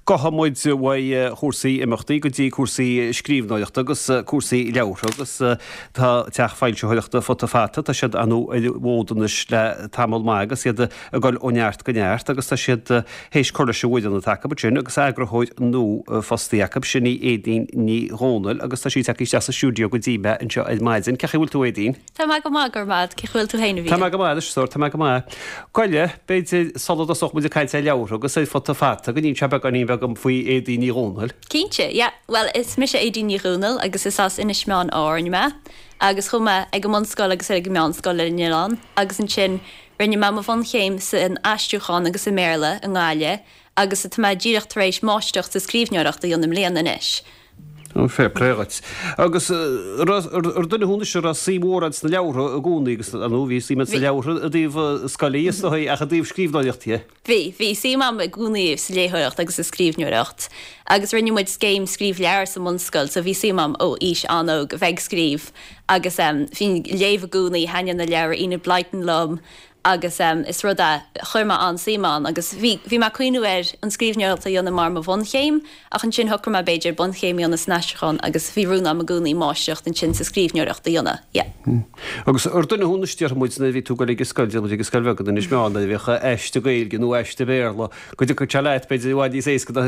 Gohamid wa chórsaí imachtaí go dtí cuasaí scríbhnáideachta agus cuasaí leabhar agus tá teach fáilte thuireachta fotofáta tá siad anú bhódanis le tamil mágus iad a gáil óneart go neart agus tá siad hééis chola se bhúidan na take sin agus agrathóid nó fostíach sinní édín ní rónal agus tá sí take a stúdio go dtíbe an seo maidin ce bhfuil tú édín. Tá go mágur mad ce bhfuil tú héna bhí. Tá go máid sór tá go má. Coile beidir solad a sochmuid a caiinte leabhar agus é fotofáta go níon tebe ganí bheith go faoi édín ní rónal. Cínte, well is mis édín ní rónal agus is as inis meán áirne me agus chuma ag go mscoil agus ag go meán scoil inán agus an sin rinne me fan chéim sa an aistúchan agus i méle an gáile agus a tá ddíirecht éis máisteach sa scríbneoireachta dionm léana inis. Fé plégat. Agus duna húna se a símórad na leabhar a gúnaí agus anú bhí síime sa leabhar a dtíobh scalíos a dtíobh scríbhnáideachtaí. Bhí sí am a gúnaíomh sa léthireacht agus a scríbneoireacht. Agus rinne muid céim scríb lear sa mscoil, so bhí sí am ó ís anóg bheith scríb agus hín léomh gúnaí haine na leabhar ina blaitan lom agus is rud a chuirma an síán agus bhí má cuiinú an scríbneoireachta dionn mar a bhonchéim ach an sin thuchar beidir bonchéim an snáisián agus bhíúna a gúnaí máisteocht an sin sa scríbneoireachta dionna. Agus duna húnaistear muidna bhí tú go ag scoilde mu ag scoilbhegad in ismeána bhícha eiste gailge nó eiste béla, go dú chu leit beidir bhhaid ééis go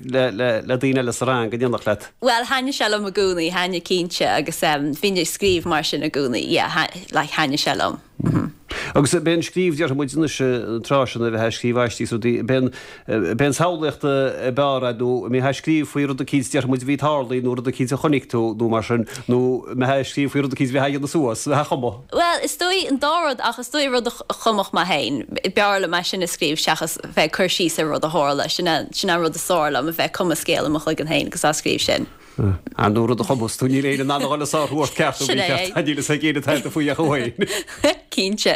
le daine le rang go dionach leit. Well, haine sellom a gúnaí haine cínte agus bhíine scríb mar sin a gúnaí, le haine sellom. Agus ben scríb dear muidna trásna bheit scríbhaistí so ben sálaachta beradú mé scríb faoir a cíd dear muid ví hálaí nó a cíd a chonigtú nó mar sin nó me scríb faoir a cíd bheit na suas chumá. Well, is dói an dárad agus dói rud chumach má hain. Bearla me sin na scríb seachas bheith chuirsí sa rud a hála sinna rud a sála a bheith cum a scéal amach le an hain agus a scríb sin. An nóra a chobos tú ní réidir ná gáil sáthúir ceartú díle sa géad taita faoi a chuhain. Cínte.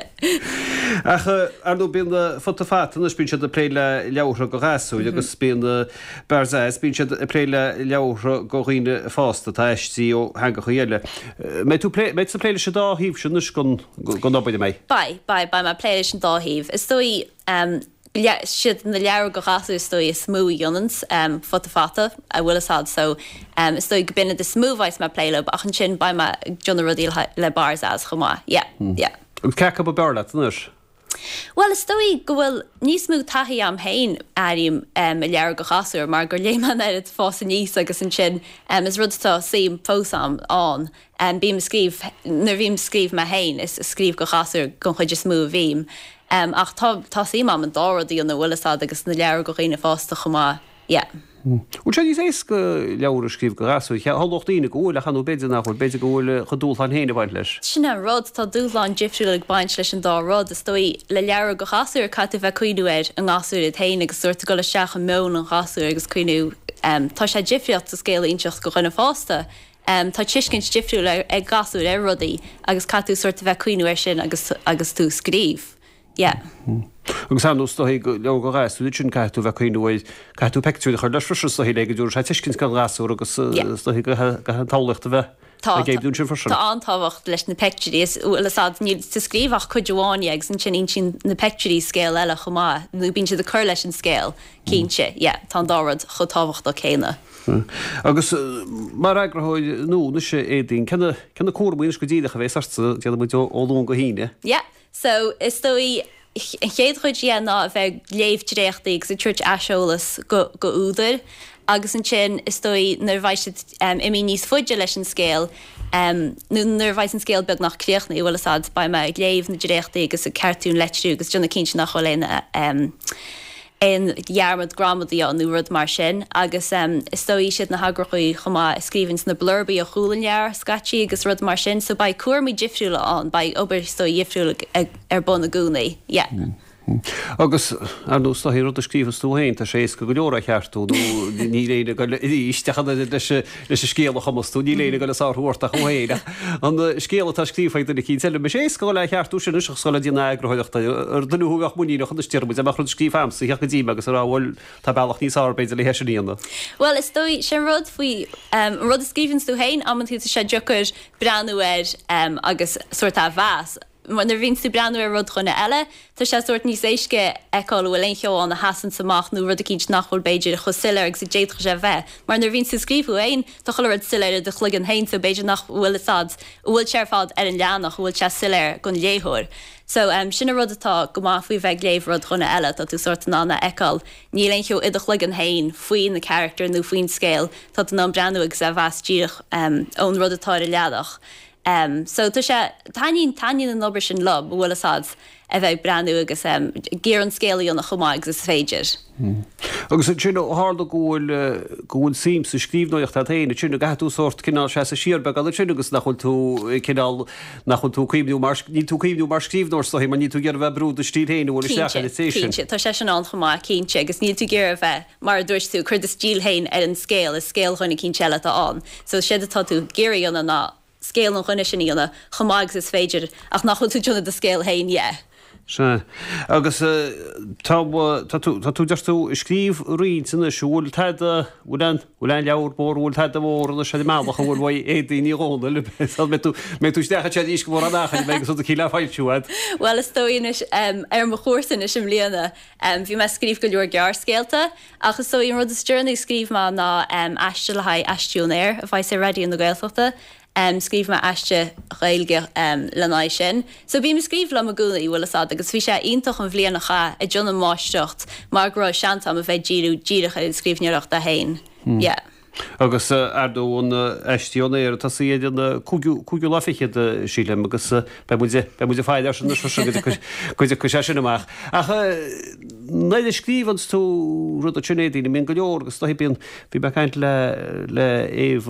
Arú bíon fotofátan na spíse a préile leabhar go gasú agus bíon berzais bín a préile leabhar go riine fásta tá eistí ó hanga chuile. Méid sa préile se dáhíh sin nus gon nóbaide mé? Ba má pléile sin dáhíh. Is dói siad na leabhar go gasú stoi is smú jonans fotofáta a bhfuil so stoi go binne de smúhhais má pléile ach an sin ba má John rudí le bars as chumá. Cecha a bearla nus? Well, is stoi go bhfuil níos mú taí am hain aim a leabhar go gasú mar gur léman ar fása níos agus an sin is rudtá sim fósam an bím scríb nar bhím scríb me hain is scríb go gasú gon chuid smú bhím. Ach tá sí am an dáradí an bhfuilá agus na leabhar go réine fásta chumá. Ú sé dís ééis go leabhar scríb go gasú hallachtaína gohfuil chan beidir nach chuil beidir gohfuil chodúlán héine bhaint leis. Sinna rud tá dúláán difriú le baint leis an dárad is dói le leabhar go gasú caiú bheith cuiúir an gasúir hain agus suirta go le seach an món an gasú agus cuiinú tá sé difriocht a scéal inseach go chuna fásta. Tá tiiscin difriú le ag gasú ar rudaí agus catú suirta bheith cuiinú sin agus tú scríb. Agus anús go le go gasú sin caiú bheith chuinúid caiú peú chu leis fri hí le dúr sé tiiscin go gasú agus go tálaachta bheith. Tá antáhacht leis na pecturíos úlasá ní sa scríbhach chuideháine ag san sin na pecturí scéal eile chumá, nó bín si de chur leis an scéal cínte, tá dárad chutáhacht a chéine. Agus mar agrathóid nó na sé édín cena cuairmhaoine go dtíide a bhééis arsa de mu óún go híine? So is dói chéad chuid ná a bheith léomhréachtaí sa tuirt eisiolalas go údar, agus an sin is dói nar bhaisiid imi níos fuide leis an scéal nó nar bhaid an scéal beag nach cléochna bhfuilasad ba me léomh na dréachtaí agus a ceartún leitú agus duna cinse nach choléine in dhearmad gramadí an nuúrad mar sin agus is dóí siad na hagrachaí chumá scríbhins na blurbaí a chuúlanhear scatí agus rud mar sin, so ba cuairmí difriúla an ba obair stoi difriúla ar bon na gúnaí. Agus anús hí rud a scríbhas tú hain tá sééis go leora cheartú ní réine ístechan leis scéala chumastú ní léine go le sáthúirta chuhéine. An scéala tá scríbhaid na cí se me sé go le cheartú sin scola dína agrathachta ar duúach muíach an steirmu a chun scríbham sa cheach dí agus ráhfuil tá bailach níos ábéid le heisiíanana. Well, is dói sin rud faoi rud a scríbhans tú hain amman tú sé juchar breanúir agus suirta bheas man er vín tú breanú rud chunna eile, Tá sé soort níos éisce eáil bhfuil ein teáin na hasan samach nó rud a cinint nachhfuil beidir chu siile ag sa déadcha sé bheith. Mar nar vín tú scríbú éin tá choir siile de chlugan hain so beidir nach bhfuil sad bhfuil searfád ar an leannach bhfuil se siile gon léthir. So sinna rud atá go má faoi bheith léh rud chuna eile tá tú sort nána eáil ní leon teú idir chlugan hain faoin na character nó faoin scéil tá an breanú ag sa bheastíoch ón rud atá i leadach. So tá sé taín an obair sin lob bhfuil sad a bheith breanú agus géar an scéalaí nach chomáid agus féidir. Agus tuna hála gúil sim sa scríbnocht a héine tuna gaú sort cinál se a siirbe a tuna agus nachhfuil tú cinál nachhfuil tú cuiimú ní tú cuiimú mar scríbnir so man ní tú gur bheith brúd a stíhéine bhil se Tá sé an chomá cínte agus níl tú gur a bheith mar dúirt tú chuir de stílhéin ar an scéal is scéal chuinna cínseile aán, so sé atá tú géirí anna ná scéal an chuine sinníanana chomágus is féidir ach nachfuil tú tuna de scéal hain Se agus tá tú deirú scríb rion sanna siúil bhfuil an leabhar bórhúil a bhór na sé máach bhfuil bh éí róna mé tú stecha sé ís go bhór nachcha megus cí le fáiltúad. Well is tóíis ar mo chósan is sem líana bhí me scríb go leor gear scéalta agus so on rud stearna scríb má ná eiste le haid eistúnéir a bhaid sé radioí na Gaeltachta. Scríb me eiste réilge lenáid sin. So bí me scríb le a gúnaí bhfuil sad agus bhí sé ionintach an bhblianacha a John máistecht mar grá seanta a bheith díirecha scríbneocht a hain. Agus ardún eistíonéir tá iad cúgiú láfichiad síle agus be muidir fáidir sin chu sé sin amach. Neidir scríbans tú rud a tunédaí mé go leor agus bíon bhí be caiint le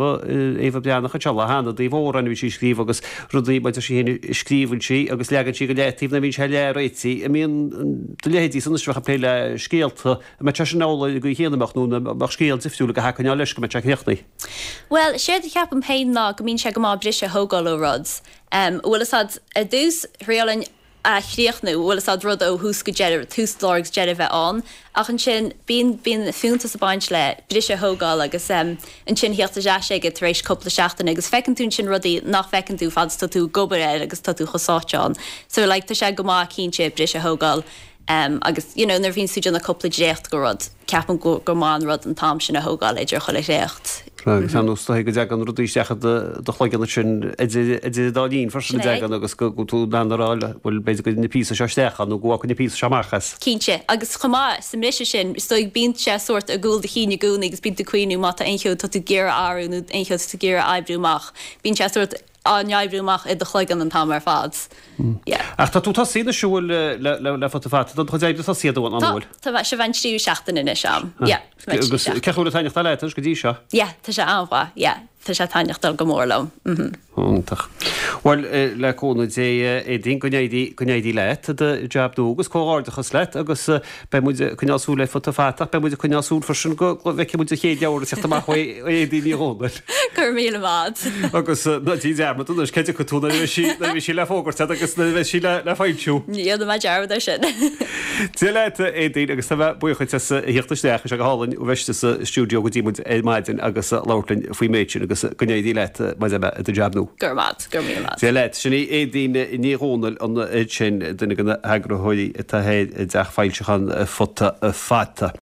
éh beannacha te le hána d bhór an bhí sí scríb agus rudaí baidir sí héna scríbann si agus legan si go letíh na bhín se le réití a míon létí san isreacha pé le scéalta me te sin nála go chéanaach núna mar scéal sifúla go hacaine leis go me teachnaí. Well, sé ceapam pein ná go mín se go má brise hógáil ó rods. Bhfuil sad a dús réalann a chríochnú bhfuil sad rud ó hús go túslágus jeir bheith an, ach an sin bíon fiúnta sa baint le brise hógáil agus an sin heachta sé go rééis coppla seachtain agus fecinn tún sin rudí nach fecinn tú fad tá tú gobar agus tá tú chosáteán. So le tá sé go má cínte brise hógáil. Agus nar bhín súide na coppla récht go rud ceapan go máin rud an tam sin na hógáil idir chola récht. Sanústa go deag an rudí secha do chluigeanna sin dálín farsin degan agus go tú dáráile bhfuil beidir go na písa seistecha nó gohacha na písa seachchas. Cínte, agus chumá sa mriise sin stoig bínt sé suirt a gúil de chéine gúna agus bínt cuioinú mata eincheú tá tú géar áúnú eincheú tú géar ebrúach. Bín sé suirt neibbrúach i do chluigan an tam ar fads. Ach tá tú tá sína siúil le fotofat, don chu éidir tá siadúin anhfuil. Tá bheith se bhain tríú seachtain in sem. Ceúla taineach le go dí seo? Tá sé anhha, tá sé taineachtal go mórlam. Úntaach. Well le cóna dé é dín gonéidí leit de jobdúgus cóáirdachas leit agus be chuneasú le fotofátach, be muidir chuneasú farsin go bheith muidir chéad leabhar seachtamach éí róna. Gur míle mád. Agus natí dearmatúnas ceidir go túna bhí sí le fógart agus bheith sí le fáiltú. Níiad me dearbh sin. Tí leit é dí agus tá bheith bucha hiíochttasteach a go hálainn bheiste sa stúdio go dtímuid maidin agus láirlainn faoi méidsin agus gonéidí leit mai a jobnú. Gur míle mád. Tí leit sinna é dtíine nírónal an sin duna gona agrathóí tá héad deach fáiltechan fota fata.